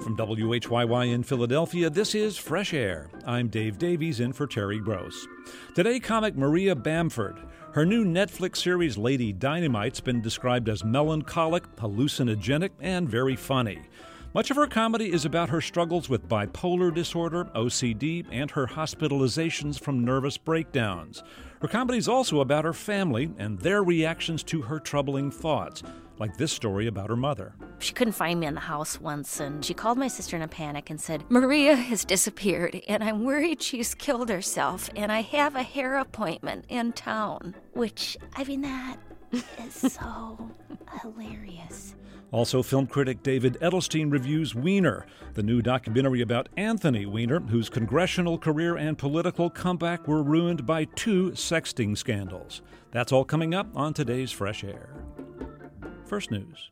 From WHYY in Philadelphia, this is Fresh Air. I'm Dave Davies in for Terry Gross. Today, comic Maria Bamford. Her new Netflix series Lady Dynamite's been described as melancholic, hallucinogenic, and very funny. Much of her comedy is about her struggles with bipolar disorder, OCD, and her hospitalizations from nervous breakdowns. Her comedy is also about her family and their reactions to her troubling thoughts, like this story about her mother. She couldn't find me in the house once, and she called my sister in a panic and said, "Maria has disappeared, and I'm worried she's killed herself, and I have a hair appointment in town." Which, that is so hilarious. Also, film critic David Edelstein reviews Weiner, the new documentary about Anthony Weiner, whose congressional career and political comeback were ruined by 2 sexting scandals. That's all coming up on today's Fresh Air. First News.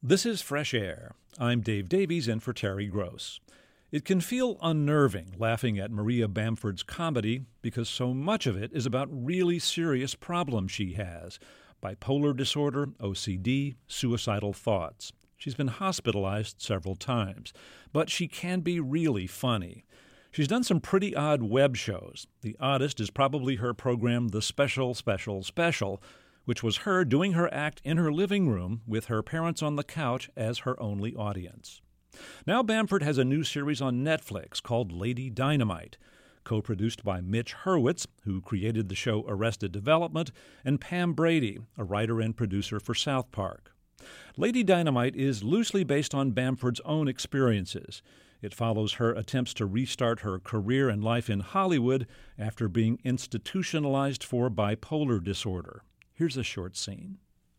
This is Fresh Air. I'm Dave Davies in for Terry Gross. It can feel unnerving laughing at Maria Bamford's comedy because so much of it is about really serious problems she has: bipolar disorder, OCD, suicidal thoughts. She's been hospitalized several times, but she can be really funny. She's done some pretty odd web shows. The oddest is probably her program The Special, Special, Special, which was her doing her act in her living room with her parents on the couch as her only audience. Now Bamford has a new series on Netflix called Lady Dynamite, co-produced by Mitch Hurwitz, who created the show Arrested Development, and Pam Brady, a writer and producer for South Park. Lady Dynamite is loosely based on Bamford's own experiences. It follows her attempts to restart her career and life in Hollywood after being institutionalized for bipolar disorder. Here's a short scene.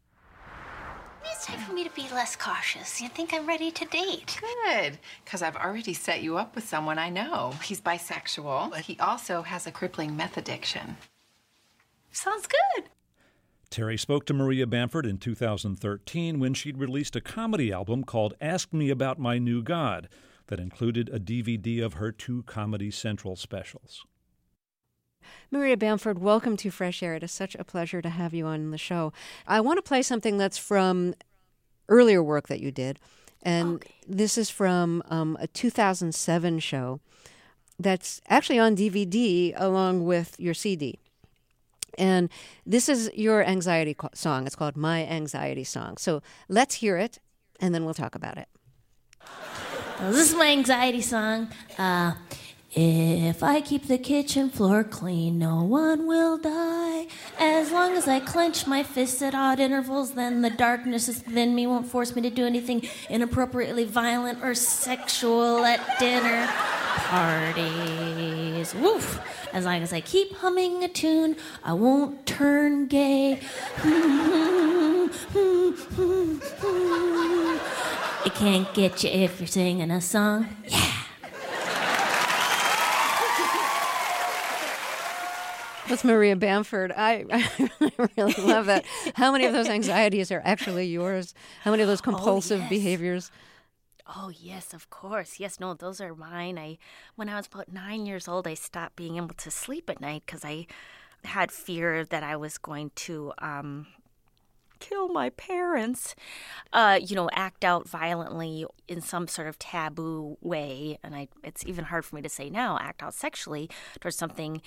It's time for me to be less cautious. You think I'm ready to date? Good, because I've already set you up with someone I know. He's bisexual. He also has a crippling meth addiction. Sounds good. Terry spoke to Maria Bamford in 2013 when she'd released a comedy album called Ask Me About My New God that included a DVD of her 2 Comedy Central specials. Maria Bamford, welcome to Fresh Air. It is such a pleasure to have you on the show. I want to play something that's from earlier work that you did, and This is from a 2007 show that's actually on DVD along with your CD. And this is your anxiety song. It's called My Anxiety Song. So let's hear it, and then we'll talk about it. Well, this is my anxiety song. If I keep the kitchen floor clean, no one will die. As long as I clench my fists at odd intervals, then the darkness within me won't force me to do anything inappropriately violent or sexual at dinner parties. Woof! As long as I keep humming a tune, I won't turn gay. It can't get you if you're singing a song. Yeah! That's Maria Bamford. I really love that. How many of those anxieties are actually yours? How many of those compulsive behaviors? Oh, yes, of course. Yes, no, those are mine. When I was about 9 years old, I stopped being able to sleep at night because I had fear that I was going to kill my parents, act out violently in some sort of taboo way. And it's even hard for me to say now, act out sexually towards something,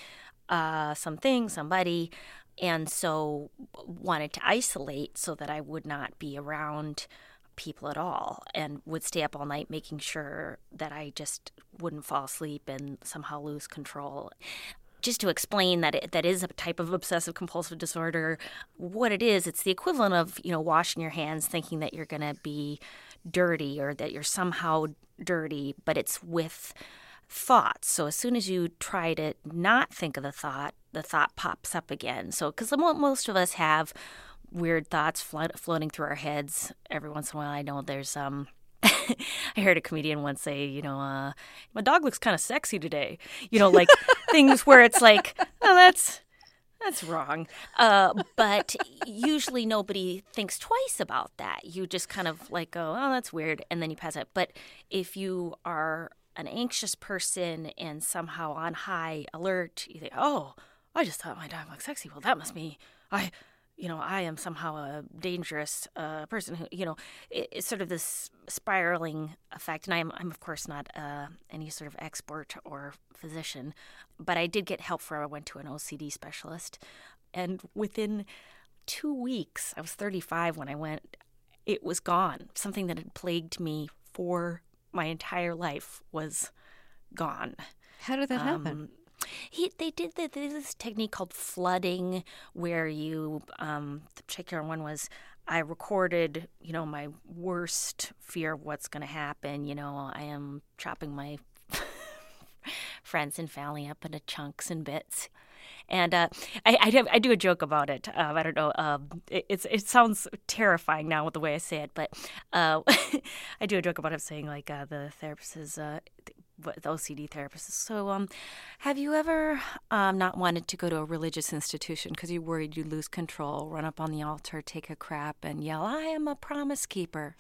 somebody. And so wanted to isolate so that I would not be around people at all, and would stay up all night making sure that I just wouldn't fall asleep and somehow lose control. Just to explain that that is a type of obsessive compulsive disorder, what it is, it's the equivalent of, washing your hands thinking that you're going to be dirty or that you're somehow dirty, but it's with thoughts. So as soon as you try to not think of the thought pops up again. So because most of us have weird thoughts floating through our heads every once in a while. I know there's I heard a comedian once say, my dog looks kind of sexy today. Like things where it's like, oh, that's wrong. But usually nobody thinks twice about that. You just kind of like go, oh, that's weird, and then you pass it. But if you are an anxious person and somehow on high alert, you think, oh, I just thought my dog looked sexy. Well, that must be I am somehow a dangerous person who, it's sort of this spiraling effect. And I'm of course not any sort of expert or physician, but I did get help I went to an OCD specialist. And within 2 weeks, I was 35 when I went, it was gone. Something that had plagued me for my entire life was gone. How did that happen? They did this technique called flooding, where you, the particular one was, I recorded, my worst fear of what's going to happen. I am chopping my friends and family up into chunks and bits. And I do a joke about it. I don't know. It sounds terrifying now with the way I say it, but I do a joke about it saying, like, the therapist says, with OCD therapists. So, have you ever not wanted to go to a religious institution because you worried you'd lose control, run up on the altar, take a crap, and yell, "I am a promise keeper"?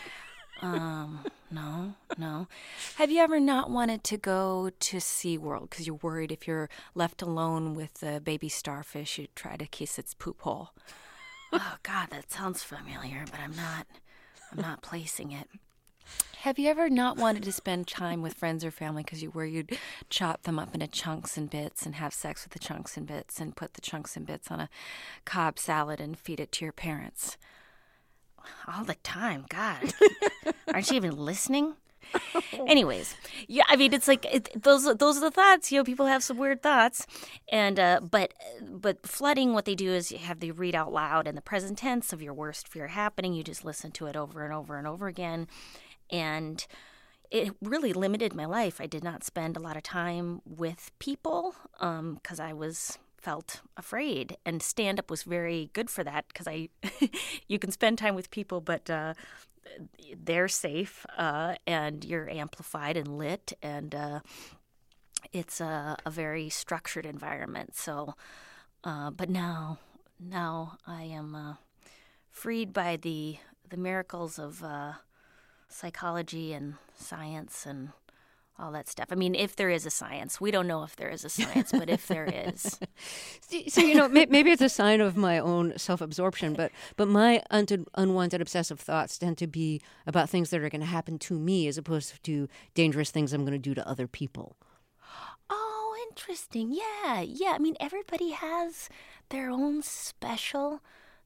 No. Have you ever not wanted to go to SeaWorld because you're worried if you're left alone with the baby starfish, you'd try to kiss its poop hole? Oh, God, that sounds familiar, but I'm not placing it. Have you ever not wanted to spend time with friends or family because you worry you'd chop them up into chunks and bits and have sex with the chunks and bits and put the chunks and bits on a Cobb salad and feed it to your parents? All the time, God. Aren't you even listening? Anyways, yeah, I mean, it's like those are the thoughts. People have some weird thoughts, and but flooding, what they do is you have the read out loud in the present tense of your worst fear happening. You just listen to it over and over and over again, and it really limited my life. I did not spend a lot of time with people because I felt afraid, and stand-up was very good for that because you can spend time with people, but they're safe and you're amplified and lit, and it's a very structured environment. So, but now I am freed by the miracles of psychology and science and all that stuff. I mean, if there is a science. We don't know if there is a science, but if there is. So, maybe it's a sign of my own self-absorption, but my unwanted obsessive thoughts tend to be about things that are going to happen to me as opposed to dangerous things I'm going to do to other people. Oh, interesting. Yeah. I mean, everybody has their own special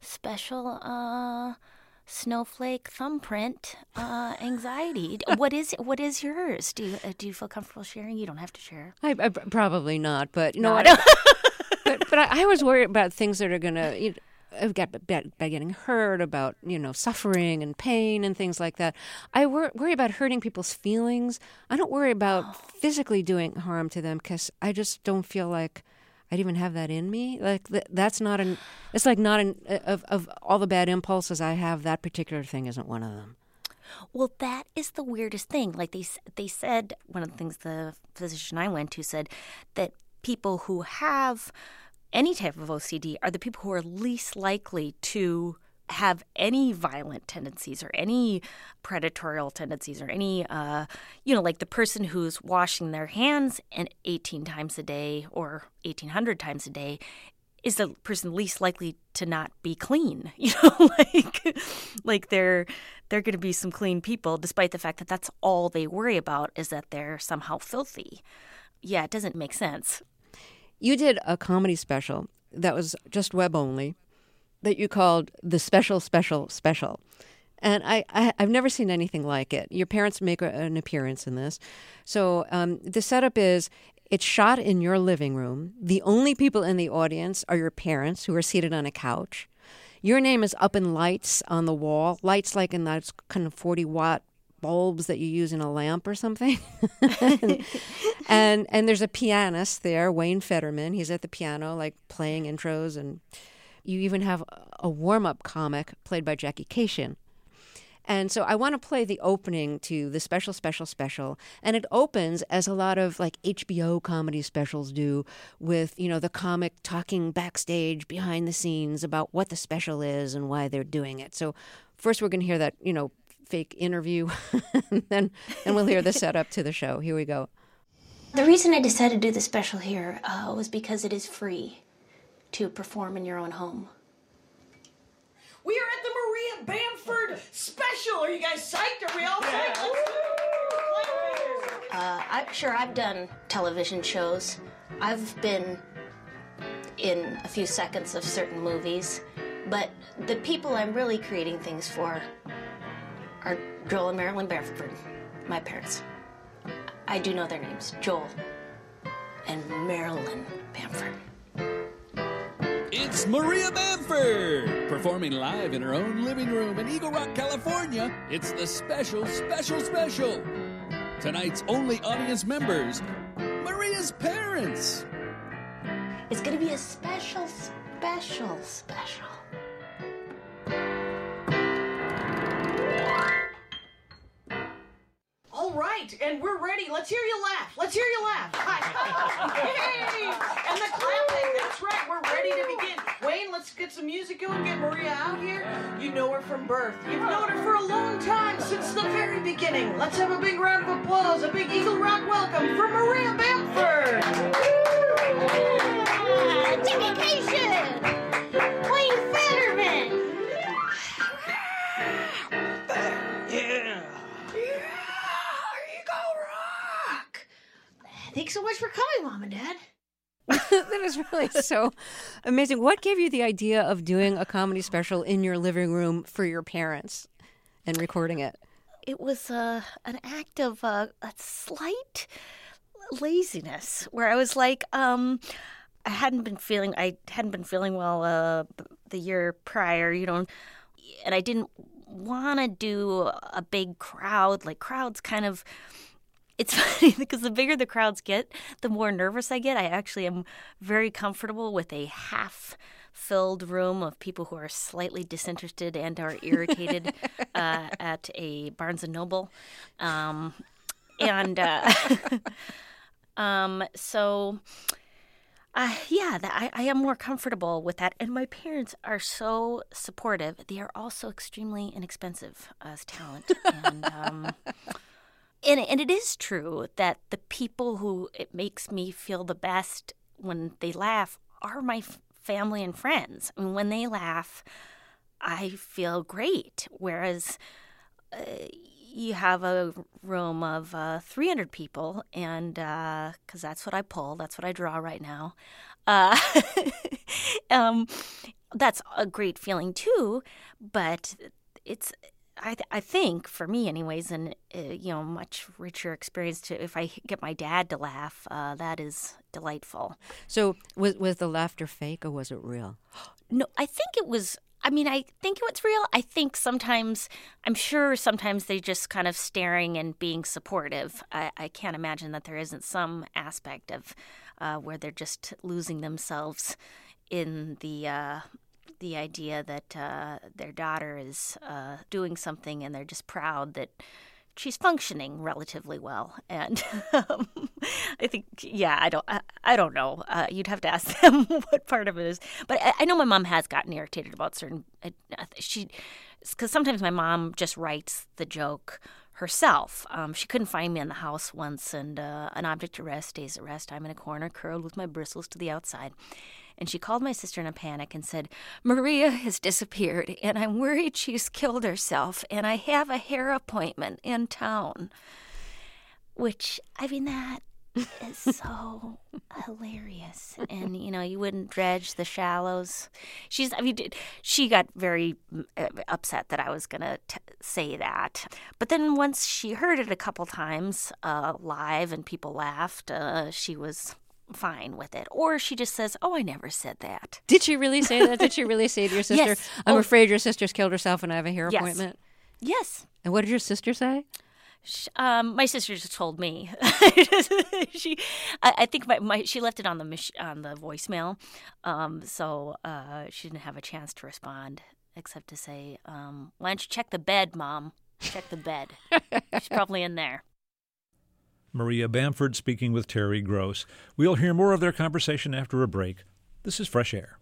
snowflake thumbprint anxiety. What is yours? Do you feel comfortable sharing? You don't have to share. I probably not, but no, but I always worry about things that are going to get by getting hurt, about suffering and pain and things like that. I worry about hurting people's feelings. I don't worry about physically doing harm to them because I just don't feel like I'd even have that in me. Like that's not it's like not of all the bad impulses I have, that particular thing isn't one of them. Well, that is the weirdest thing. Like they said, one of the things the physician I went to said that people who have any type of OCD are the people who are least likely to have any violent tendencies or any predatorial tendencies or any, like the person who's washing their hands 18 times a day or 1,800 times a day is the person least likely to not be clean. Like they're going to be some clean people, despite the fact that that's all they worry about is that they're somehow filthy. Yeah, it doesn't make sense. You did a comedy special that was just web only, that you called the special. And I've never seen anything like it. Your parents make an appearance in this. So the setup is it's shot in your living room. The only people in the audience are your parents, who are seated on a couch. Your name is up in lights on the wall, lights like in those kind of 40-watt bulbs that you use in a lamp or something. and there's a pianist there, Wayne Fetterman. He's at the piano, like playing intros, and you even have a warm-up comic played by Jackie Kashian. And so I want to play the opening to the special. And it opens as a lot of like HBO comedy specials do, with, the comic talking backstage behind the scenes about what the special is and why they're doing it. So first we're going to hear that, fake interview, and then we'll hear the setup to the show. Here we go. The reason I decided to do the special here was because it is free to perform in your own home. We are at the Maria Bamford special. Are you guys psyched? Are we all psyched? I've done television shows. I've been in a few seconds of certain movies, but the people I'm really creating things for are Joel and Marilyn Bamford, my parents. I do know their names, Joel and Marilyn Bamford. It's Maria Bamford, performing live in her own living room in Eagle Rock, California. It's the special. Tonight's only audience members, Maria's parents. It's going to be a special. All right. right, and we're ready. Let's hear you laugh. Let's hear you laugh. Yay! And the clapping. That's right. We're ready to begin. Wayne, let's get some music going. Get Maria out here. You know her from birth. You've known her for a long time, since the very beginning. Let's have a big round of applause, a big Eagle Rock welcome for Maria Bamford. Education! Wayne Fetterman! Yeah. Thanks so much for coming, Mom and Dad. That is really so amazing. What gave you the idea of doing a comedy special in your living room for your parents and recording it? It was an act of a slight laziness, where I was like, I hadn't been feeling well the year prior, and I didn't want to do a big crowd. Like, crowds kind of. It's funny because the bigger the crowds get, the more nervous I get. I actually am very comfortable with a half-filled room of people who are slightly disinterested and are irritated at a Barnes & Noble. So I am more comfortable with that. And my parents are so supportive. They are also extremely inexpensive as talent. And it is true that the people who it makes me feel the best when they laugh are my family and friends. I mean, when they laugh, I feel great. Whereas you have a room of 300 people, and because that's what I pull, that's what I draw right now. That's a great feeling too, but it's. I think, for me anyways, and much richer experience if I get my dad to laugh, that is delightful. So was the laughter fake or was it real? No, I think it was. I mean, I think it was real. I think I'm sure sometimes they're just kind of staring and being supportive. I can't imagine that there isn't some aspect of where they're just losing themselves in the idea that their daughter is doing something, and they're just proud that she's functioning relatively well. And I think, I don't know. You'd have to ask them what part of it is. But I know my mom has gotten irritated about certain. Because sometimes my mom just writes the joke herself. She couldn't find me in the house once, and an object at rest stays at rest. I'm in a corner, curled with my bristles to the outside. And she called my sister in a panic and said, "Maria has disappeared, and I'm worried she's killed herself, and I have a hair appointment in town." Which, I mean, that is so hilarious. And, you wouldn't dredge the shallows. She got very upset that I was going to say that. But then once she heard it a couple times live and people laughed, she was fine with it. Or she just says, "Oh, I never said that." Did she really say that? Did she really say to your sister, Yes. "I'm afraid your sister's killed herself and I have a hair appointment"? Yes. And what did your sister say? My sister just told me. I think she left it on the voicemail, so she didn't have a chance to respond except to say, "Why don't you check the bed, Mom? Check the bed. She's probably in there." Maria Bamford speaking with Terry Gross. We'll hear more of their conversation after a break. This is Fresh Air.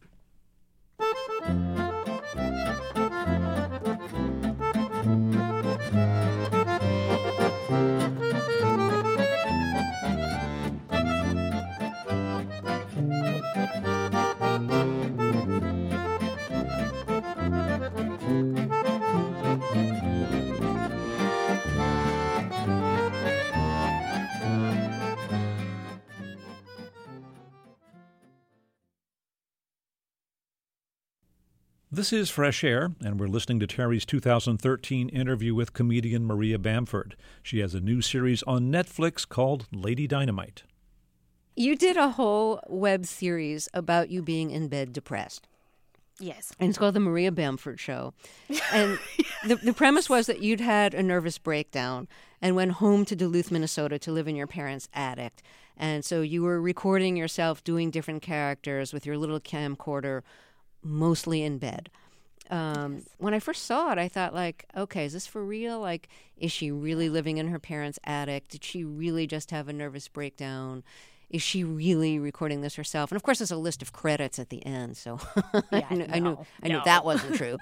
This is Fresh Air, and we're listening to Terry's 2013 interview with comedian Maria Bamford. She has a new series on Netflix called Lady Dynamite. You did a whole web series about you being in bed depressed. Yes. And it's called The Maria Bamford Show. And the premise was that you'd had a nervous breakdown and went home to Duluth, Minnesota to live in your parents' attic. And so you were recording yourself doing different characters with your little camcorder, mostly in bed. when I first saw it, I thought, like, okay, is this for real? Like, is she really living in her parents' attic? Did she really just have a nervous breakdown? Is she really recording this herself? And of course, there's a list of credits at the end, so I knew that wasn't true.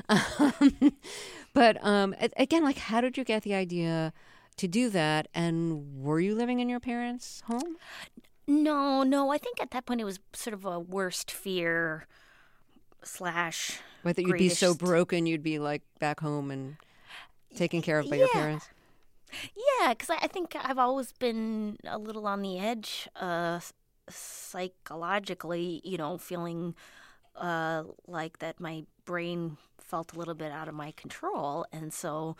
But again, like, how did you get the idea to do that? And were you living in your parents' home? No. I think at that point it was sort of a worst fear / Whether you'd be so broken you'd be like back home and taken care of by your parents? Yeah, because I think I've always been a little on the edge psychologically, feeling like that my brain felt a little bit out of my control. And so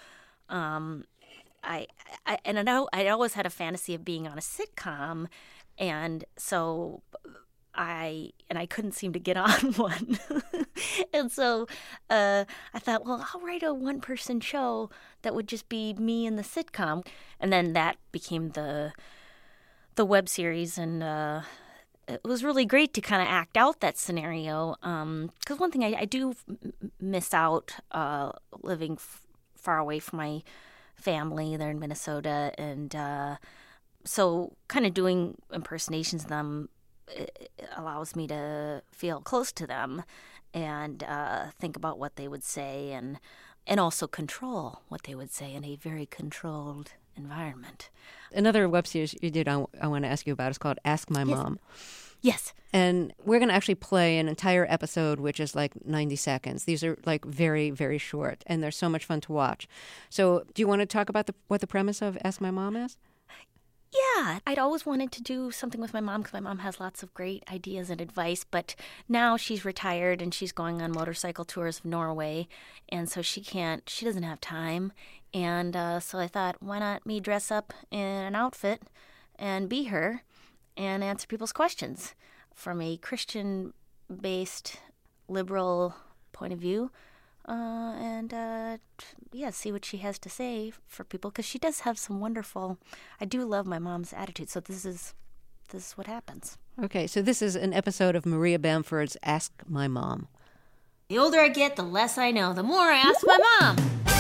I always had a fantasy of being on a sitcom. And so I couldn't seem to get on one. And so I thought, well, I'll write a one-person show that would just be me in the sitcom. And then that became the web series. And it was really great to kind of act out that scenario. Because one thing I do miss out living far away from my family. They're in Minnesota. And so kind of doing impersonations of them, it allows me to feel close to them and think about what they would say and also control what they would say in a very controlled environment. Another web series you did I want to ask you about is called Ask My Mom. Yes. And we're going to actually play an entire episode, which is like 90 seconds. These are like very, very short, and they're so much fun to watch. So do you want to talk about what the premise of Ask My Mom is? Yeah, I'd always wanted to do something with my mom because my mom has lots of great ideas and advice, but now she's retired and she's going on motorcycle tours of Norway, and so she doesn't have time. And so I thought, why not me dress up in an outfit and be her and answer people's questions from a Christian-based liberal point of view. See what she has to say for people, because she does have some wonderful. I do love my mom's attitude, so this is what happens. Okay, so this is an episode of Maria Bamford's Ask My Mom. The older I get, the less I know. The more I ask my mom.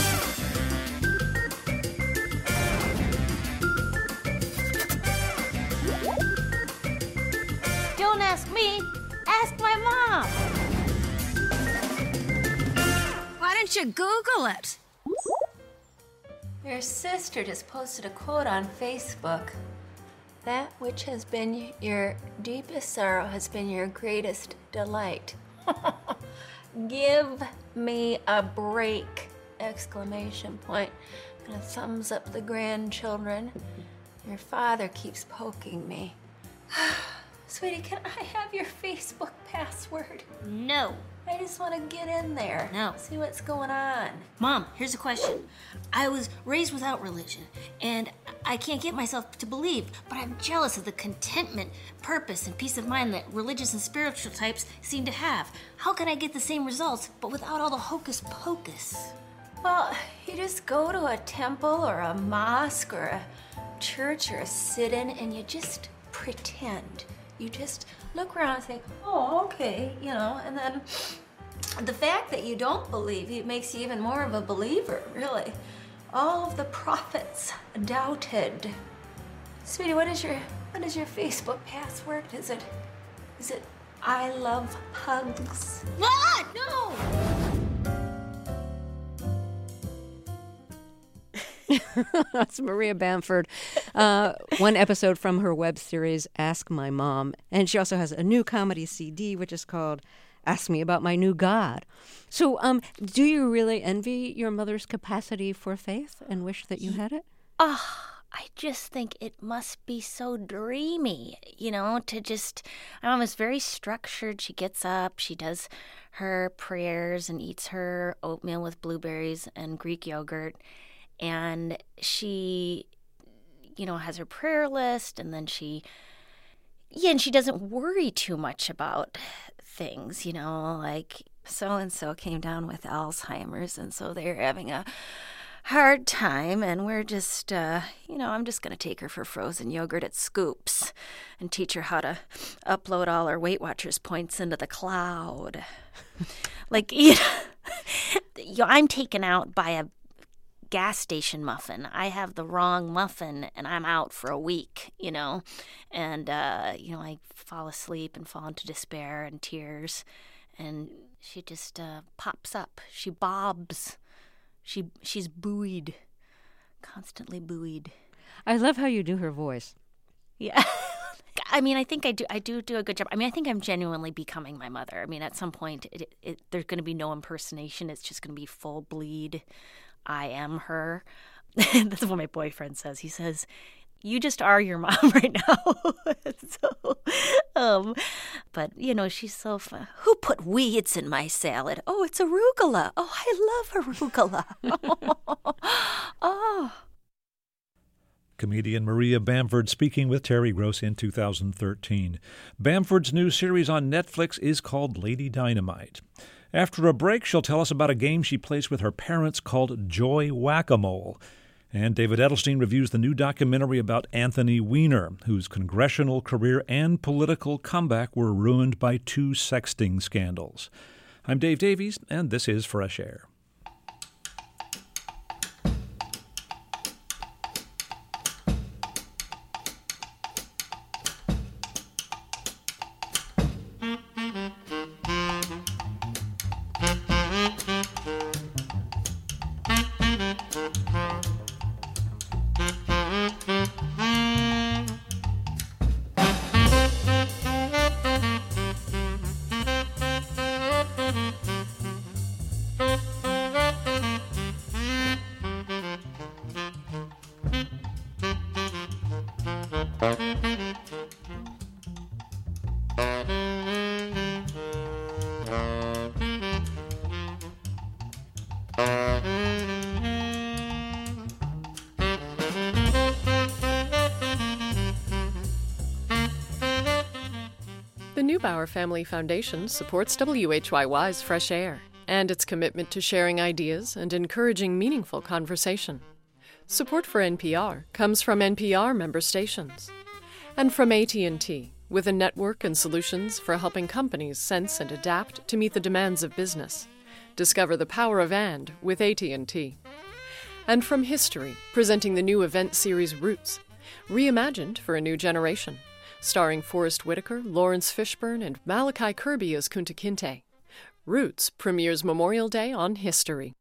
Don't ask me. Ask my mom. Why don't you Google it? Your sister just posted a quote on Facebook. That which has been your deepest sorrow has been your greatest delight. Give me a break! Exclamation point. And a thumbs up the grandchildren. Your father keeps poking me. Sweetie, can I have your Facebook password? No. I just want to get in there. No. See what's going on. Mom, here's a question. I was raised without religion, and I can't get myself to believe, but I'm jealous of the contentment, purpose, and peace of mind that religious and spiritual types seem to have. How can I get the same results, but without all the hocus pocus? Well, you just go to a temple or a mosque or a church or a sit-in, and you just pretend. You just look around and say, oh, okay, and then the fact that you don't believe it makes you even more of a believer, really. All of the prophets doubted. Sweetie, what is your Facebook password? Is it I love hugs? What? No! That's Maria Bamford. One episode from her web series, Ask My Mom. And she also has a new comedy CD, which is called Ask Me About My New God. So do you really envy your mother's capacity for faith and wish that you had it? I just think it must be so dreamy, to just, my mom is very structured. She gets up, she does her prayers and eats her oatmeal with blueberries and Greek yogurt. And she, has her prayer list, and then she doesn't worry too much about things, like so-and-so came down with Alzheimer's, and so they're having a hard time, and we're just, I'm just going to take her for frozen yogurt at Scoops and teach her how to upload all her Weight Watchers points into the cloud. I'm taken out by a gas station muffin. I have the wrong muffin and I'm out for a week, and I fall asleep and fall into despair and tears, and she just pops up. She bobs. She's buoyed, constantly buoyed. I love how you do her voice. Yeah. I mean, I think I do a good job. I mean, I think I'm genuinely becoming my mother. I mean, at some point, there's going to be no impersonation. It's just going to be full bleed. I am her. That's what my boyfriend says. He says, "You just are your mom right now." But she's so fun. Who put weeds in my salad? Oh, it's arugula. Oh, I love arugula. Oh. Comedian Maria Bamford speaking with Terry Gross in 2013. Bamford's new series on Netflix is called Lady Dynamite. After a break, she'll tell us about a game she plays with her parents called Joy Whack-A-Mole. And David Edelstein reviews the new documentary about Anthony Weiner, whose congressional career and political comeback were ruined by 2 sexting scandals. I'm Dave Davies, and this is Fresh Air. The Neubauer Family Foundation supports WHYY's Fresh Air and its commitment to sharing ideas and encouraging meaningful conversation. Support for NPR comes from NPR member stations and from AT&T, with a network and solutions for helping companies sense and adapt to meet the demands of business. Discover the power of "and" with AT&T. And from History, presenting the new event series Roots, reimagined for a new generation, starring Forrest Whitaker, Lawrence Fishburne, and Malachi Kirby as Kunta Kinte. Roots premieres Memorial Day on History.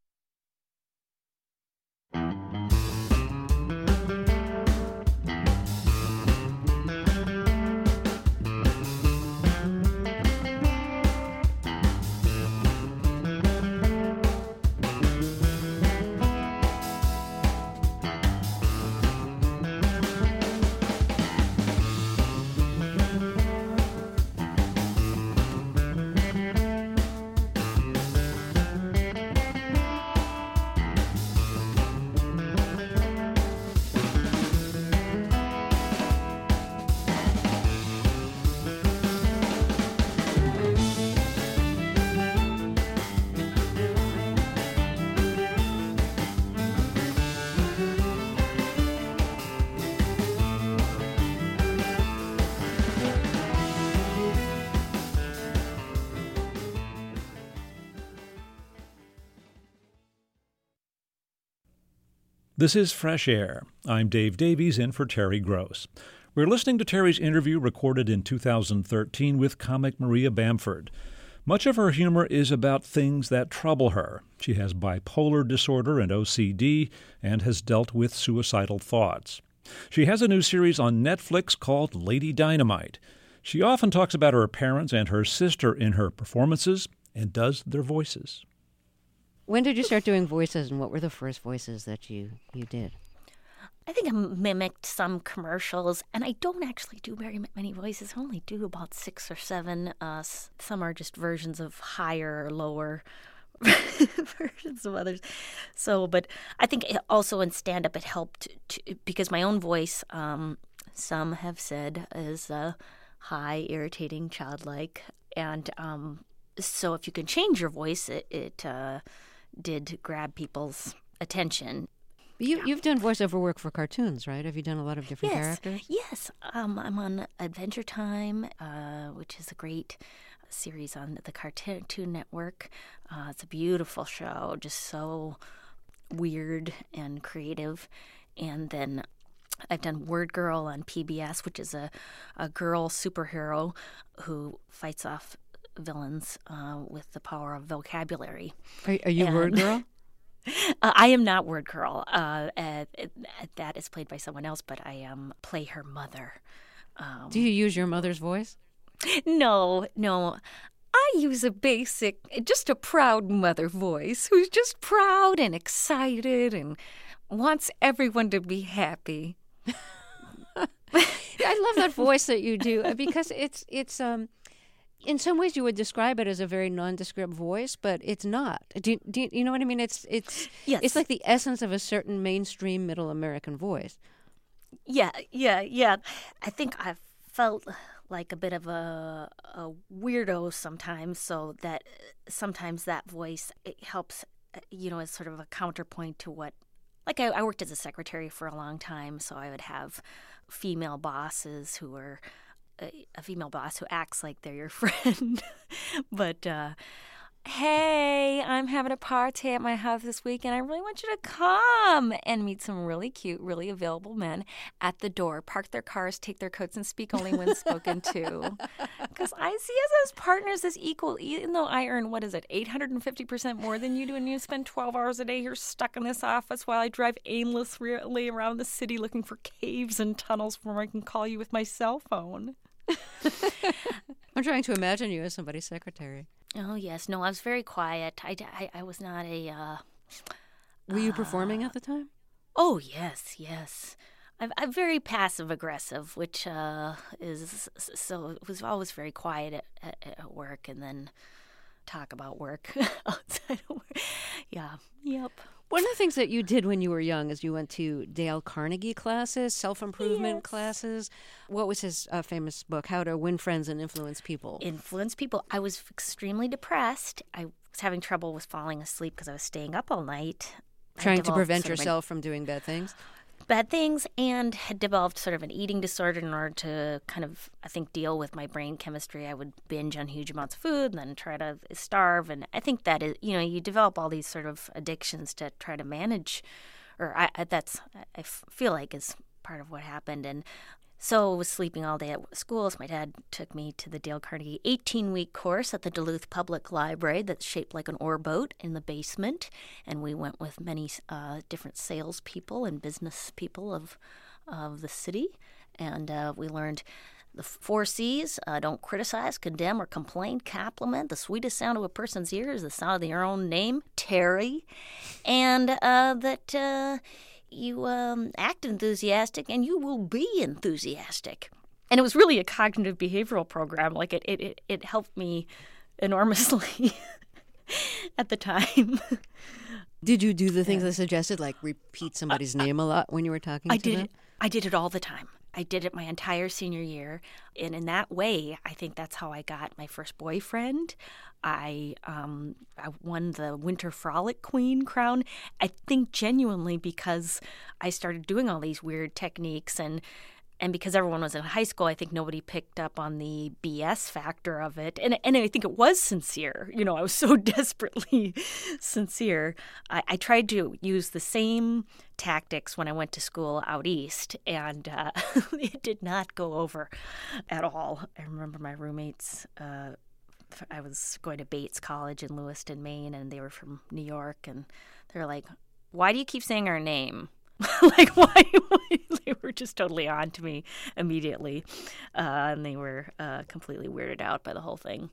This is Fresh Air. I'm Dave Davies in for Terry Gross. We're listening to Terry's interview recorded in 2013 with comic Maria Bamford. Much of her humor is about things that trouble her. She has bipolar disorder and OCD and has dealt with suicidal thoughts. She has a new series on Netflix called Lady Dynamite. She often talks about her parents and her sister in her performances and does their voices. When did you start doing voices, and what were the first voices that you did? I think I mimicked some commercials, and I don't actually do very many voices. I only do about 6 or 7. Some are just versions of higher or lower versions of others. But I think also in stand-up it helped because my own voice, some have said, is high, irritating, childlike. And so if you can change your voice, it did grab people's attention. You've done voiceover work for cartoons, right? Have you done a lot of different characters? Yes. I'm on Adventure Time, which is a great series on the Cartoon Network. It's a beautiful show, just so weird and creative. And then I've done Word Girl on PBS, which is a girl superhero who fights off villains with the power of vocabulary. Are you Word Girl? I am not Word Girl. That is played by someone else, but I play her mother. Do you use your mother's voice? No. I use just a proud mother voice who's just proud and excited and wants everyone to be happy. I love that voice that you do because it's in some ways you would describe it as a very nondescript voice, but it's not. Do you know what I mean? It's yes. It's like the essence of a certain mainstream middle American voice. Yeah. I think I've felt like a bit of a weirdo sometimes, so that sometimes that voice, it helps, as sort of a counterpoint to what, like I worked as a secretary for a long time, so I would have female bosses who were, a female boss who acts like they're your friend, but hey, I'm having a party at my house this week, and I really want you to come and meet some really cute, really available men at the door, park their cars, take their coats, and speak only when spoken to. Because I see us as partners as equal, even though I earn, 850% more than you do, and you spend 12 hours a day here stuck in this office while I drive aimlessly around the city looking for caves and tunnels where I can call you with my cell phone. I'm trying to imagine you as somebody's secretary. Oh, yes. No, I was very quiet. I was not a... Were you performing at the time? Oh, yes. I'm very passive-aggressive, which is... So it was always very quiet at work, and then talk about work outside of work. Yeah. Yep. One of the things that you did when you were young is you went to Dale Carnegie classes, self-improvement classes. What was his famous book, How to Win Friends and Influence People? Influence People. I was extremely depressed. I was having trouble with falling asleep because I was staying up all night. Trying to prevent yourself from doing bad things? Bad things, and had developed sort of an eating disorder in order to kind of, I think, deal with my brain chemistry. I would binge on huge amounts of food and then try to starve. And I think that is, you develop all these sort of addictions to try to manage, or I feel like is part of what happened. And so I was sleeping all day at school. So my dad took me to the Dale Carnegie 18-week course at the Duluth Public Library that's shaped like an oar boat in the basement. And we went with many different salespeople and business people of the city. And we learned the 4 C's: don't criticize, condemn, or complain. Compliment. The sweetest sound of a person's ear is the sound of your own name, Terry. And that... you act enthusiastic, and you will be enthusiastic. And it was really a cognitive behavioral program. Like it helped me enormously at the time. Did you do the things I suggested, like repeat somebody's name a lot when you were talking to them? I did it all the time. I did it my entire senior year. And in that way, I think that's how I got my first boyfriend. I won the Winter Frolic Queen crown, I think genuinely because I started doing all these weird techniques, and because everyone was in high school, I think nobody picked up on the BS factor of it. And I think it was sincere. I was so desperately sincere. I tried to use the same tactics when I went to school out east, and it did not go over at all. I remember my roommates... I was going to Bates College in Lewiston, Maine, and they were from New York, and they were like, "Why do you keep saying our name?" Like, why? They were just totally on to me immediately, and they were completely weirded out by the whole thing.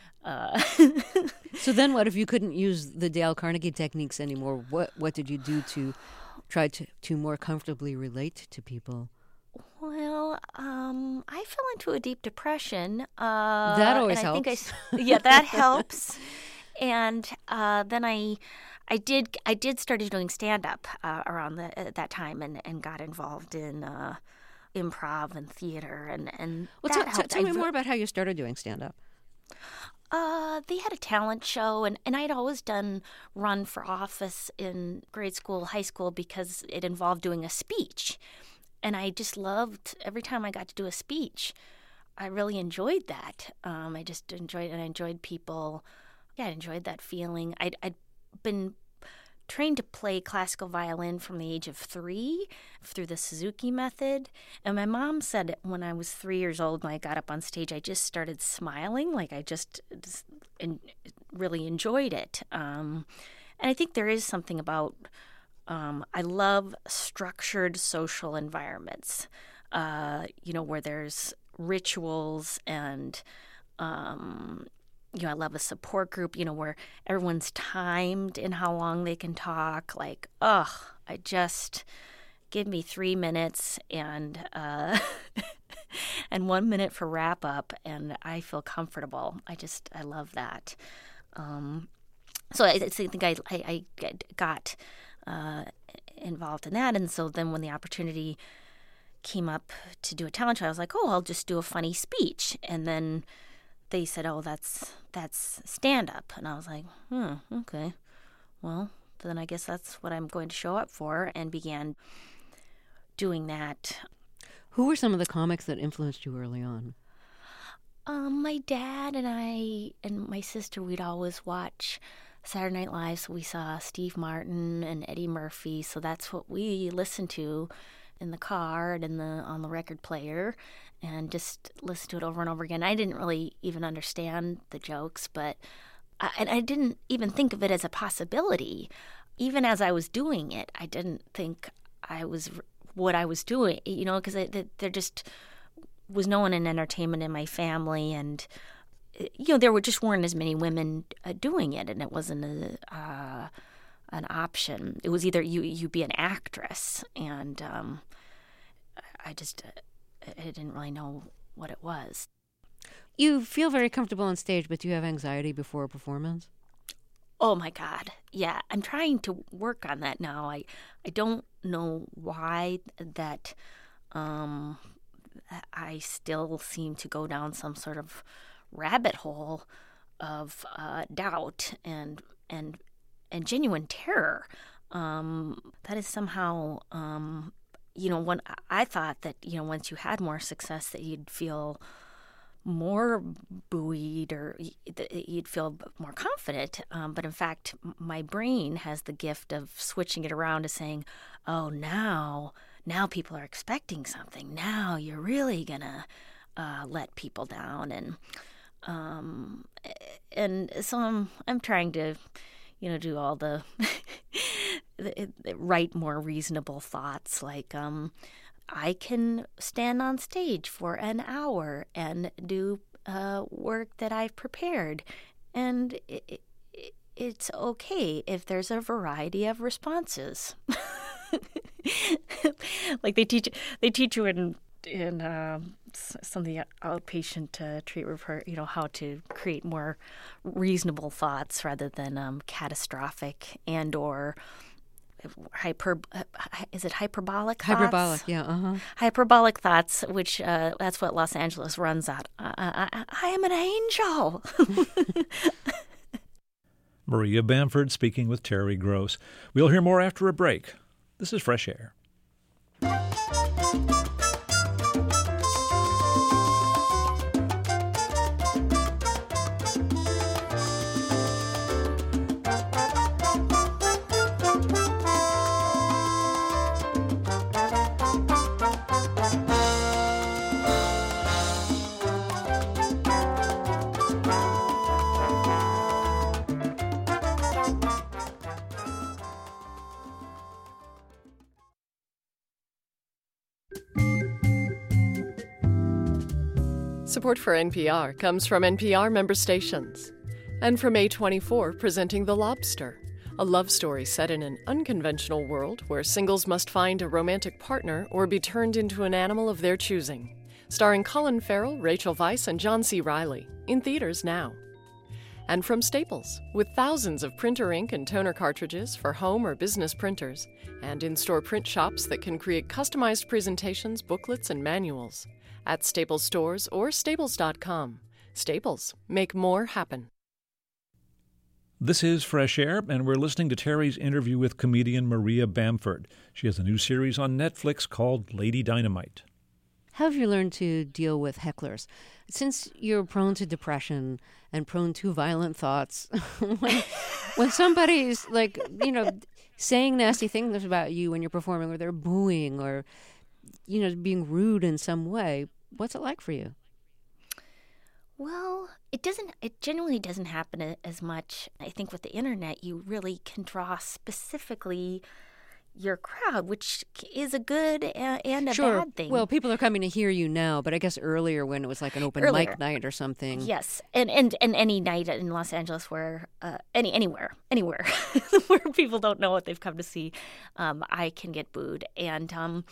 So then what if you couldn't use the Dale Carnegie techniques anymore? What did you do to try to more comfortably relate to people? Well, I fell into a deep depression. That always helps. That helps. And then I did started doing stand-up around that time, and got involved in improv and theater, and that helped. Tell me more about how you started doing stand-up. They had a talent show, and I'd always run for office in grade school, high school, because it involved doing a speech. And I just loved every time I got to do a speech. I really enjoyed that. I just enjoyed it, and I enjoyed people. Yeah, I enjoyed that feeling. I'd been trained to play classical violin from the age of 3 through the Suzuki method. And my mom said when I was 3 years old, when I got up on stage, I just started smiling, like I just really enjoyed it. And I think there is something about, I love structured social environments, where there's rituals and, I love a support group, where everyone's timed in how long they can talk. Like, give me 3 minutes and and 1 minute for wrap up, and I feel comfortable. I love that. So I think I got involved in that, and so then when the opportunity came up to do a talent show, I was like, I'll just do a funny speech, and then they said, that's stand-up. And I was like, okay. Well, then I guess that's what I'm going to show up for, and began doing that. Who were some of the comics that influenced you early on? My dad and I and my sister, we'd always watch Saturday Night Live, so we saw Steve Martin and Eddie Murphy, so that's what we listened to in the car and on the record player, and just listen to it over and over again. I didn't really even understand the jokes, but I didn't even think of it as a possibility. Even as I was doing it, I didn't think I was what I was doing, because there just was no one in entertainment in my family, and there weren't as many women doing it, and it wasn't an option. It was either you be an actress, and I didn't really know what it was. You feel very comfortable on stage, but do you have anxiety before a performance? Oh my God, yeah. I'm trying to work on that now. I don't know why that I still seem to go down some sort of rabbit hole of doubt and genuine terror. That is somehow, when I thought that, once you had more success that you'd feel more buoyed or you'd feel more confident. But in fact, my brain has the gift of switching it around to saying, oh, now people are expecting something. Now you're really going to let people down. And so I'm trying to, do all the write more reasonable thoughts, like I can stand on stage for an hour and do work that I've prepared, and it's okay if there's a variety of responses. Like they teach you in some of the outpatient treatment for how to create more reasonable thoughts rather than catastrophic and or is it hyperbolic thoughts? Hyperbolic, yeah. Hyperbolic thoughts, which that's what Los Angeles runs at. I am an angel. Maria Bamford speaking with Terry Gross. We'll hear more after a break. This is Fresh Air. Support for NPR comes from NPR member stations and from A24 presenting The Lobster, a love story set in an unconventional world where singles must find a romantic partner or be turned into an animal of their choosing. Starring Colin Farrell, Rachel Weisz, and John C. Reilly. In theaters now. And from Staples, with thousands of printer ink and toner cartridges for home or business printers, and in-store print shops that can create customized presentations, booklets, and manuals. At Staples stores or staples.com. Staples, make more happen. This is Fresh Air, and we're listening to Terry's interview with comedian Maria Bamford. She has a new series on Netflix called Lady Dynamite. how have you learned to deal with hecklers? Since you're prone to depression and prone to violent thoughts, when somebody's like, saying nasty things about you when you're performing, or they're booing, or, being rude in some way, what's it like for you? Well, it genuinely doesn't happen as much. I think with the internet, you really can draw specifically your crowd, which is a good and a bad thing. Well, people are coming to hear you now, but I guess earlier when it was like an open mic night or something. Yes, and any night in Los Angeles where anywhere where people don't know what they've come to see, I can get booed. And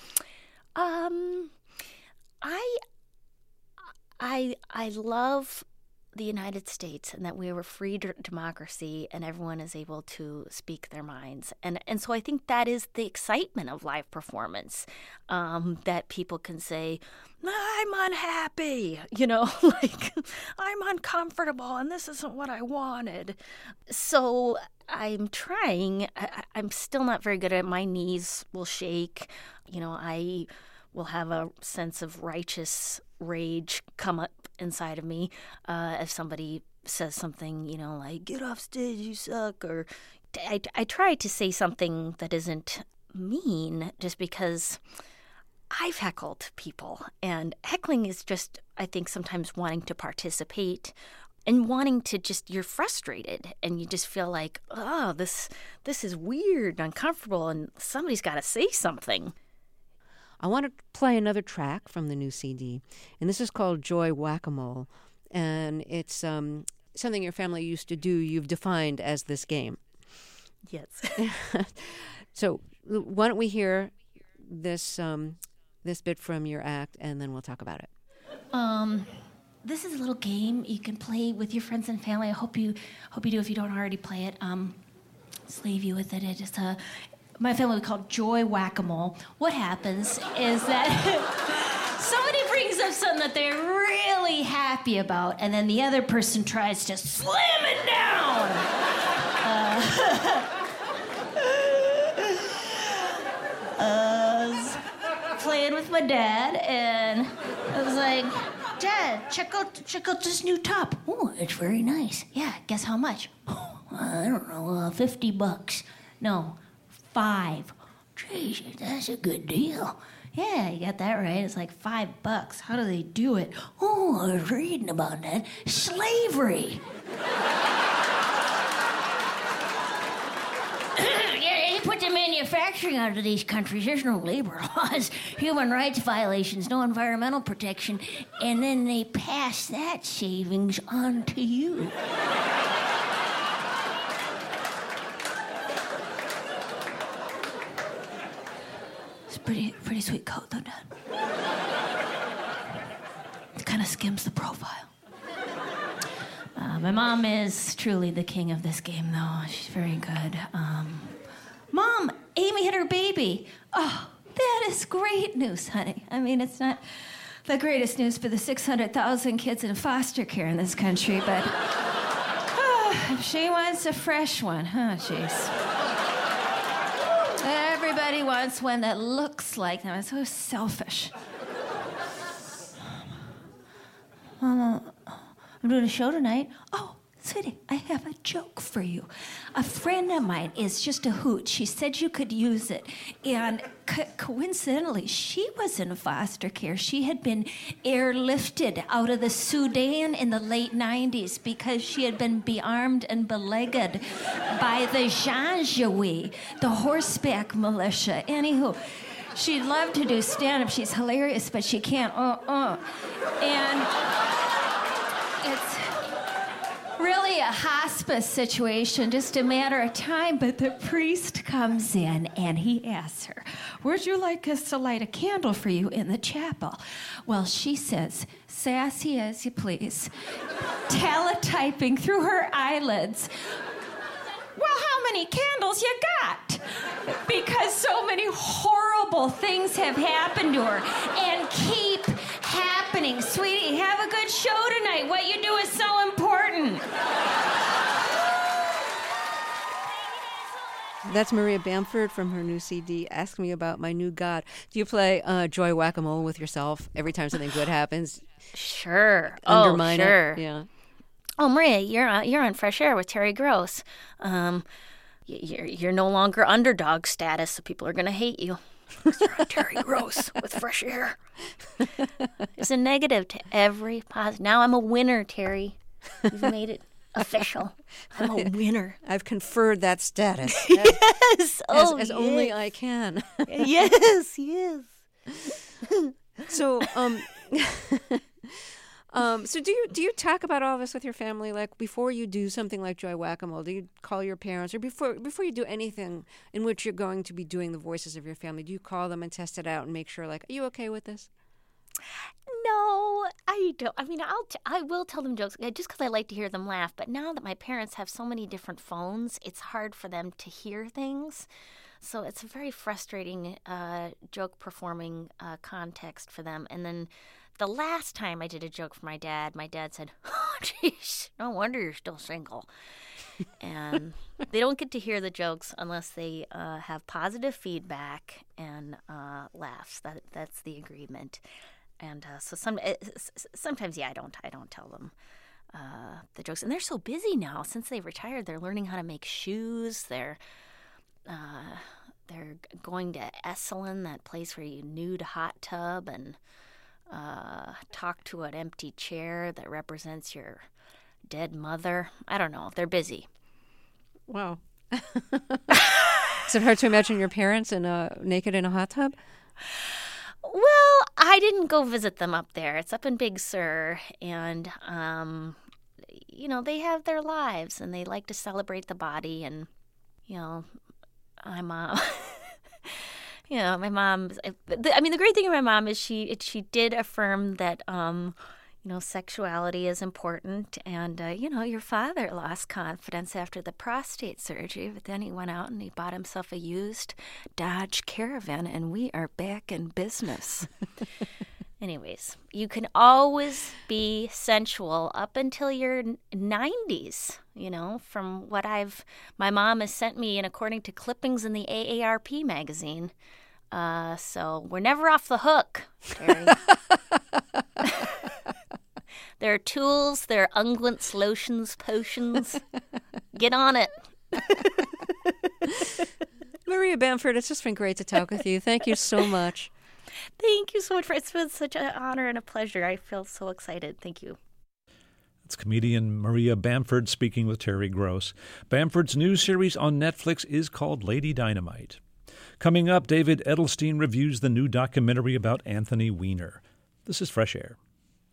I love the United States and that we are a free democracy and everyone is able to speak their minds. And so I think that is the excitement of live performance, that people can say, I'm unhappy, like I'm uncomfortable and this isn't what I wanted. So I'm trying. I'm still not very good at it. My knees will shake. I will have a sense of righteous rage come up inside of me if somebody says something, like, get off stage, you suck. Or I try to say something that isn't mean just because I've heckled people. And heckling is just, I think, sometimes wanting to participate and wanting to you're frustrated and you just feel like, oh, this is weird and uncomfortable and somebody's got to say something. I want to play another track from the new CD, and this is called Joy Whack-A-Mole, and it's something your family used to do. You've defined as this game. Yes. So why don't we hear this bit from your act, and then we'll talk about it. This is a little game you can play with your friends and family. I hope you do if you don't already play it. Just leave you with it. It just my family would call it Joy Whack-A-Mole. What happens is that somebody brings up something that they're really happy about, and then the other person tries to slam it down. I was playing with my dad, and I was like, Dad, check out this new top. Oh, it's very nice. Yeah, guess how much? Oh, I don't know, $50. No. 5. Jeez, that's a good deal. Yeah, you got that right. It's like $5. How do they do it? Oh, I was reading about that. Slavery. Yeah, they put the manufacturing out of these countries. There's no labor laws, human rights violations, no environmental protection, and then they pass that savings on to you. Pretty sweet coat, though, Dad. It kind of skims the profile. My mom is truly the king of this game, though. She's very good. Mom, Amy had her baby. Oh, that is great news, honey. I mean, it's not the greatest news for the 600,000 kids in foster care in this country, but she wants a fresh one, huh, jeez. Everybody wants one that looks like them. It's so selfish. Mama, I'm doing a show tonight. Oh, sweetie, I have a joke for you. A friend of mine is just a hoot. She said you could use it. And coincidentally, she was in foster care. She had been airlifted out of the Sudan in the late 90s because she had been bearmed and beleaguered by the Janjaweed, the horseback militia. Anywho, she'd love to do stand-up. She's hilarious, but she can't. And it's really a hospice situation, just a matter of time, but the priest comes in and he asks her, would you like us to light a candle for you in the chapel? Well, she says, sassy as you please, teletyping through her eyelids, well, how many candles you got? Because so many horrible things have happened to her and keep happening. Sweetie, have a good show tonight. What you do is so important. That's Maria Bamford from her new CD, Ask Me About My New God. Do you play Joy Whack-A-Mole with yourself every time something good happens? Sure. Undermine sure. it? Yeah. Oh, Maria, you're on Fresh Air with Terry Gross. You're no longer underdog status, so people are going to hate you. You're on Terry Gross with Fresh Air. It's a negative to every positive. Now I'm a winner, Terry. You've made it official. I'm a winner. I've conferred that status. Yes. As only I can. Yes. So, so do you talk about all this with your family? Like before you do something like Joy Whack-A-Mole, do you call your parents, or before you do anything in which you're going to be doing the voices of your family, do you call them and test it out and make sure, like, are you okay with this? No, I don't. I mean, I will tell them jokes just because I like to hear them laugh. But now that my parents have so many different phones, it's hard for them to hear things. So it's a very frustrating joke performing context for them. And then the last time I did a joke for my dad said, "Oh, geez, no wonder you're still single." And they don't get to hear the jokes unless they have positive feedback and laughs. That's the agreement. And so sometimes, yeah, I don't tell them the jokes. And they're so busy now. Since they've retired, they're learning how to make shoes. They're going to Esalen, that place where you nude hot tub and talk to an empty chair that represents your dead mother. I don't know. They're busy. Wow. Is it hard to imagine your parents naked in a hot tub? Well, I didn't go visit them up there. It's up in Big Sur, and they have their lives, and they like to celebrate the body. And my mom, my mom. I mean, the great thing about my mom is she did affirm that sexuality is important, and your father lost confidence after the prostate surgery, but then he went out and he bought himself a used Dodge Caravan, and we are back in business. Anyways, you can always be sensual up until your 90s, from what my mom has sent me, and according to clippings in the AARP magazine. So we're never off the hook, Terry. There are tools, there are unguents, lotions, potions. Get on it. Maria Bamford, it's just been great to talk with you. Thank you so much. Thank you so much. It's been such an honor and a pleasure. I feel so excited. Thank you. It's comedian Maria Bamford speaking with Terry Gross. Bamford's new series on Netflix is called Lady Dynamite. Coming up, David Edelstein reviews the new documentary about Anthony Weiner. This is Fresh Air.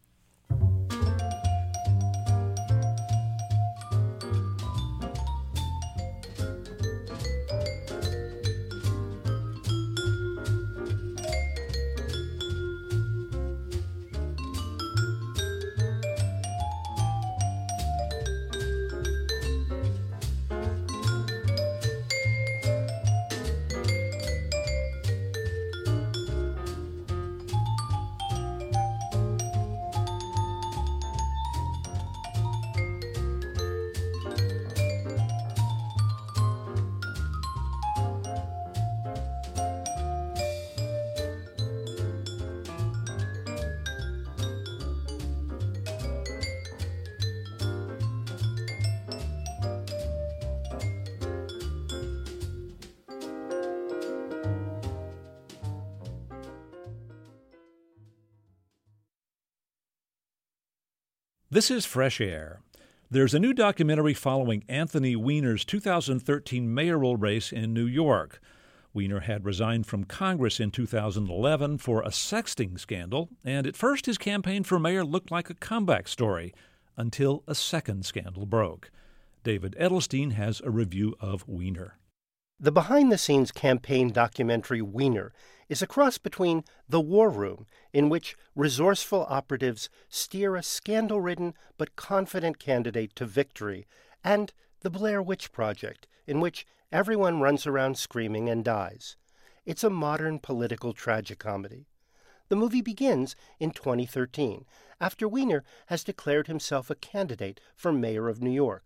This is Fresh Air. There's a new documentary following Anthony Weiner's 2013 mayoral race in New York. Weiner had resigned from Congress in 2011 for a sexting scandal, and at first his campaign for mayor looked like a comeback story until a second scandal broke. David Edelstein has a review of Weiner. The behind-the-scenes campaign documentary Weiner is a cross between The War Room, in which resourceful operatives steer a scandal-ridden but confident candidate to victory, and The Blair Witch Project, in which everyone runs around screaming and dies. It's a modern political tragicomedy. The movie begins in 2013, after Weiner has declared himself a candidate for mayor of New York,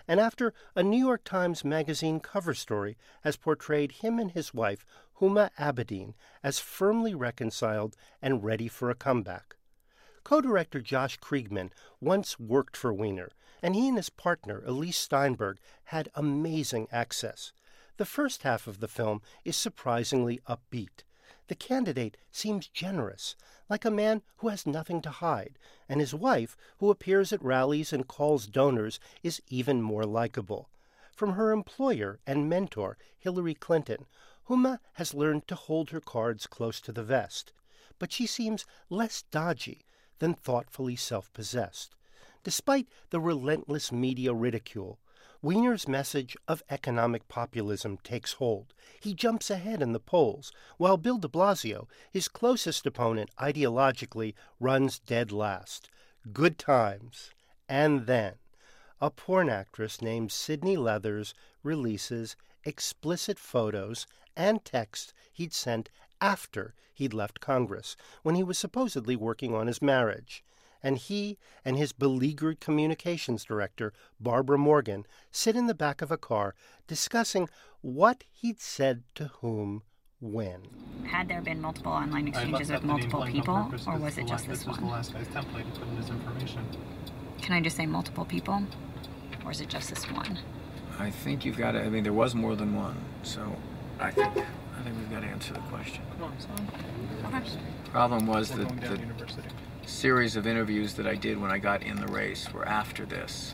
and after a New York Times Magazine cover story has portrayed him and his wife, Huma Abedin, as firmly reconciled and ready for a comeback. Co-director Josh Kriegman once worked for Weiner, and he and his partner, Elise Steinberg, had amazing access. The first half of the film is surprisingly upbeat. The candidate seems generous, like a man who has nothing to hide, and his wife, who appears at rallies and calls donors, is even more likable. From her employer and mentor, Hillary Clinton, Huma has learned to hold her cards close to the vest, but she seems less dodgy than thoughtfully self-possessed. Despite the relentless media ridicule, Weiner's message of economic populism takes hold. He jumps ahead in the polls, while Bill de Blasio, his closest opponent ideologically, runs dead last. Good times. And then, a porn actress named Sydney Leathers releases explicit photos and texts he'd sent after he'd left Congress, when he was supposedly working on his marriage. And he and his beleaguered communications director, Barbara Morgan, sit in the back of a car discussing what he'd said to whom when. Had there been multiple online exchanges with multiple people, or was it just this one? This was the last guy's template to put in his information. Can I just say multiple people, or is it just this one? I think you've got to, there was more than one, so I think we've got to answer the question. Come on, son. Okay. Problem was We're that going down the to university. series of interviews that I did when I got in the race were after this.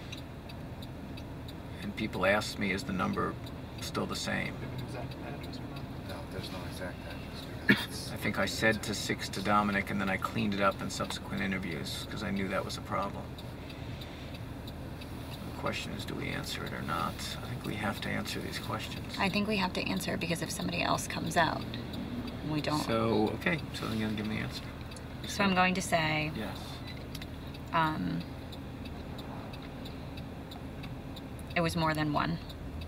And people asked me, is the number still the same? No, there's no exact address. I think I said 6 to Dominic, and then I cleaned it up in subsequent interviews because I knew that was a problem. The question is, do we answer it or not? I think we have to answer these questions. I think we have to answer because if somebody else comes out, we don't. So, okay, so then you're going to give me the answer. So I'm going to say, yes. It was more than one.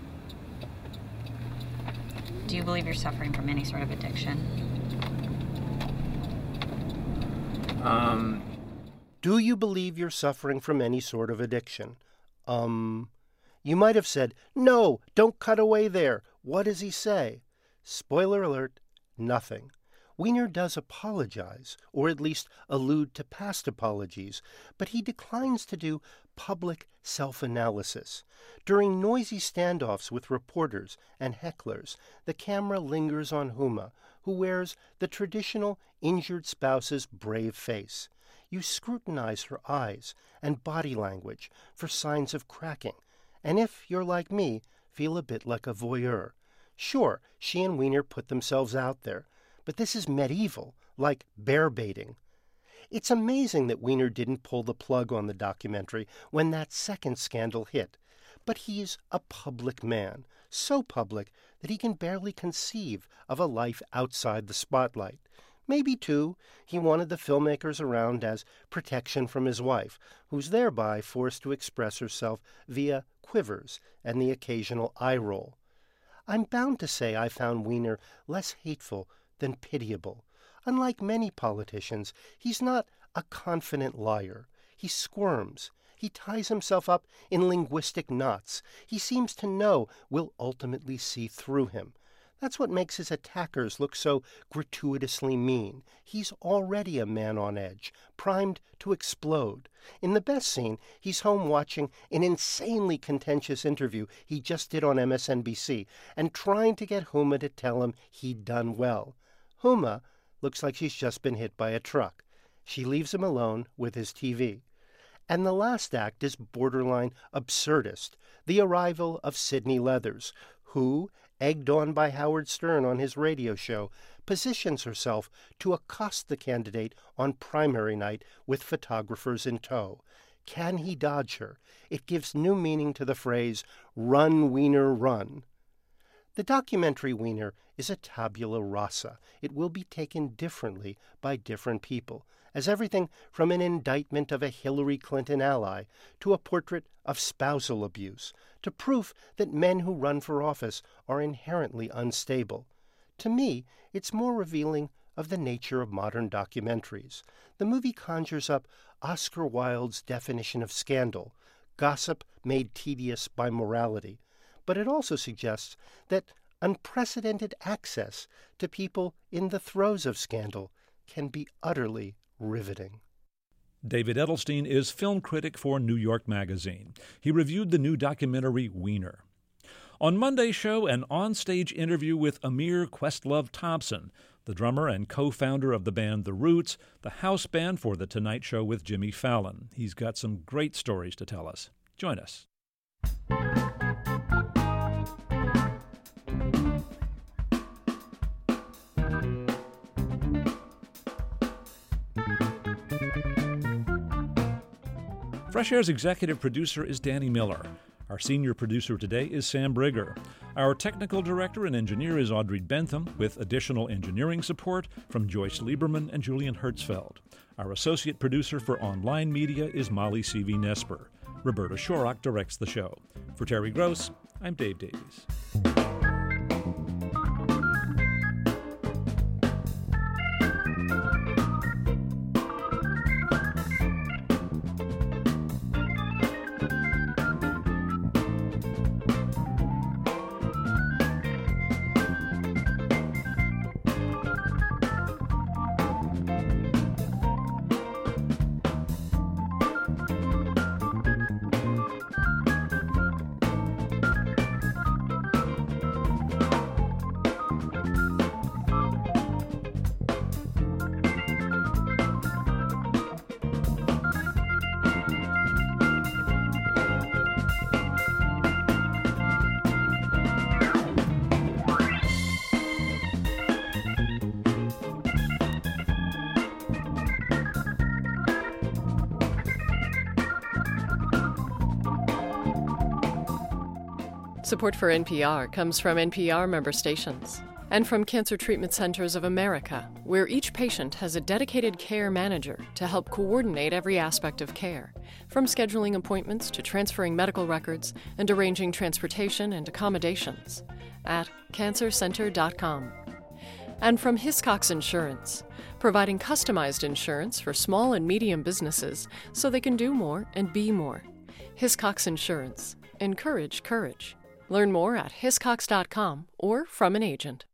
Do you believe you're suffering from any sort of addiction? Do you believe you're suffering from any sort of addiction? You might have said, no, don't cut away there. What does he say? Spoiler alert, nothing. Weiner does apologize, or at least allude to past apologies, but he declines to do public self-analysis. During noisy standoffs with reporters and hecklers, the camera lingers on Huma, who wears the traditional injured spouse's brave face. You scrutinize her eyes and body language for signs of cracking, and if you're like me, feel a bit like a voyeur. Sure, she and Weiner put themselves out there, but this is medieval, like bear baiting. It's amazing that Weiner didn't pull the plug on the documentary when that second scandal hit. But he's a public man, so public that he can barely conceive of a life outside the spotlight. Maybe, too, he wanted the filmmakers around as protection from his wife, who's thereby forced to express herself via quivers and the occasional eye roll. I'm bound to say I found Weiner less hateful than pitiable. Unlike many politicians, he's not a confident liar. He squirms. He ties himself up in linguistic knots. He seems to know we'll ultimately see through him. That's what makes his attackers look so gratuitously mean. He's already a man on edge, primed to explode. In the best scene, he's home watching an insanely contentious interview he just did on MSNBC and trying to get Huma to tell him he'd done well. Huma looks like she's just been hit by a truck. She leaves him alone with his TV. And the last act is borderline absurdist, the arrival of Sydney Leathers, who, egged on by Howard Stern on his radio show, positions herself to accost the candidate on primary night with photographers in tow. Can he dodge her? It gives new meaning to the phrase, "Run, Weiner, run." The documentary Weiner is a tabula rasa. It will be taken differently by different people, as everything from an indictment of a Hillary Clinton ally to a portrait of spousal abuse, to proof that men who run for office are inherently unstable. To me, it's more revealing of the nature of modern documentaries. The movie conjures up Oscar Wilde's definition of scandal, gossip made tedious by morality, but it also suggests that unprecedented access to people in the throes of scandal can be utterly riveting. David Edelstein is film critic for New York Magazine. He reviewed the new documentary Wiener. On Monday's show, an on-stage interview with Amir Questlove Thompson, the drummer and co-founder of the band The Roots, the house band for The Tonight Show with Jimmy Fallon. He's got some great stories to tell us. Join us. Fresh Air's executive producer is Danny Miller. Our senior producer today is Sam Brigger. Our technical director and engineer is Audrey Bentham, with additional engineering support from Joyce Lieberman and Julian Hertzfeld. Our associate producer for online media is Molly C.V. Nesper. Roberta Shorrock directs the show. For Terry Gross, I'm Dave Davies. Support for NPR comes from NPR member stations and from Cancer Treatment Centers of America, where each patient has a dedicated care manager to help coordinate every aspect of care, from scheduling appointments to transferring medical records and arranging transportation and accommodations at cancercenter.com. And from Hiscox Insurance, providing customized insurance for small and medium businesses so they can do more and be more. Hiscox Insurance. Encourage courage. Learn more at hiscox.com or from an agent.